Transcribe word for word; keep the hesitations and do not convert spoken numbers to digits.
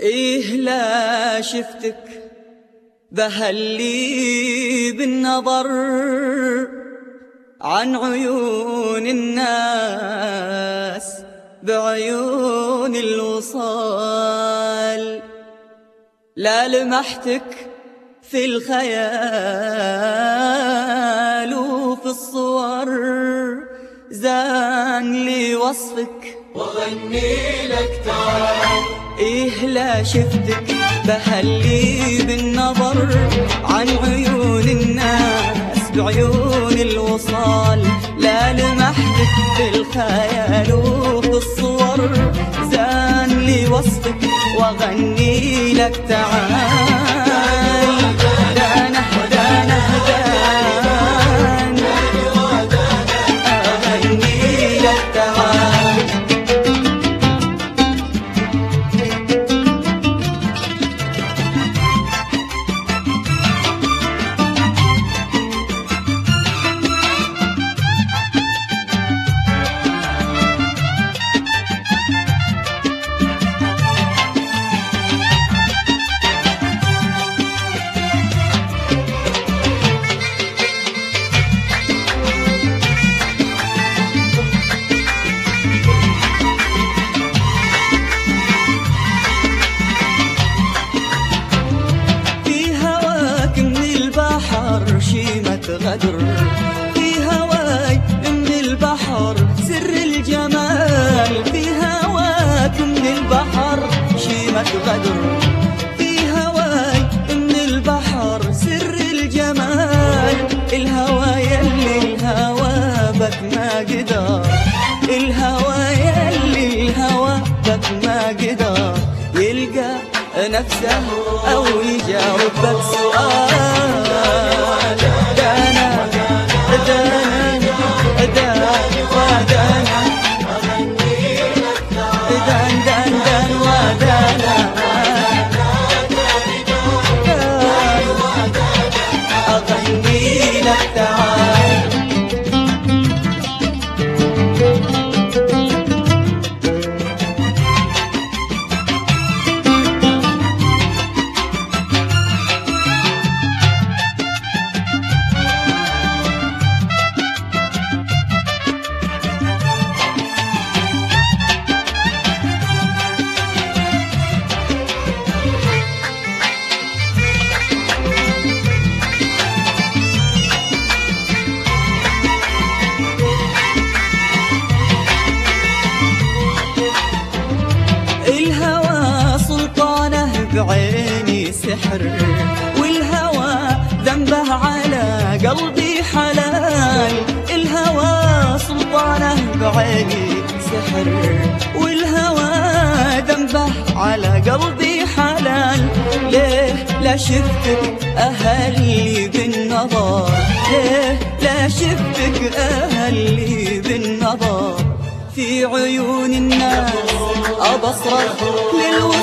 إيه لا شفتك بهلي بالنظر عن عيون الناس بعيون الوصال. لا لمحتك في الخيال وفي الصور زان لي وصفك وغني لك تعال. إيه لا شفتك بهلي بالنظر عن عيون الناس بعيون الوصال. لا لمحتك في الخيال وفي الصور زان لي وصفك وغني لك تعال. دانه دانه دان أغني لك تعال. غدر في هواي من البحر سر الجمال. في هواك من البحر شيمة غدر. في هواي من البحر سر الجمال. الهوى يلي الهوى بك ما قدر. الهوى يلي الهوى بك ما قدر يلقى نفسه أو يجاوب بك سؤال. دانا دانا دانا ودانا دان دان دان ودانا أغني لك تعال. بعيني سحر والهوى ذنبه على قلبي حلال. الهوى سلطانه بعيني سحر والهوى ذنبه على قلبي حلال. ليه لا شفتك أهلي بالنظر. ليه لا شفتك أهلي بالنظر في عيون الناس أبصرك للوصول.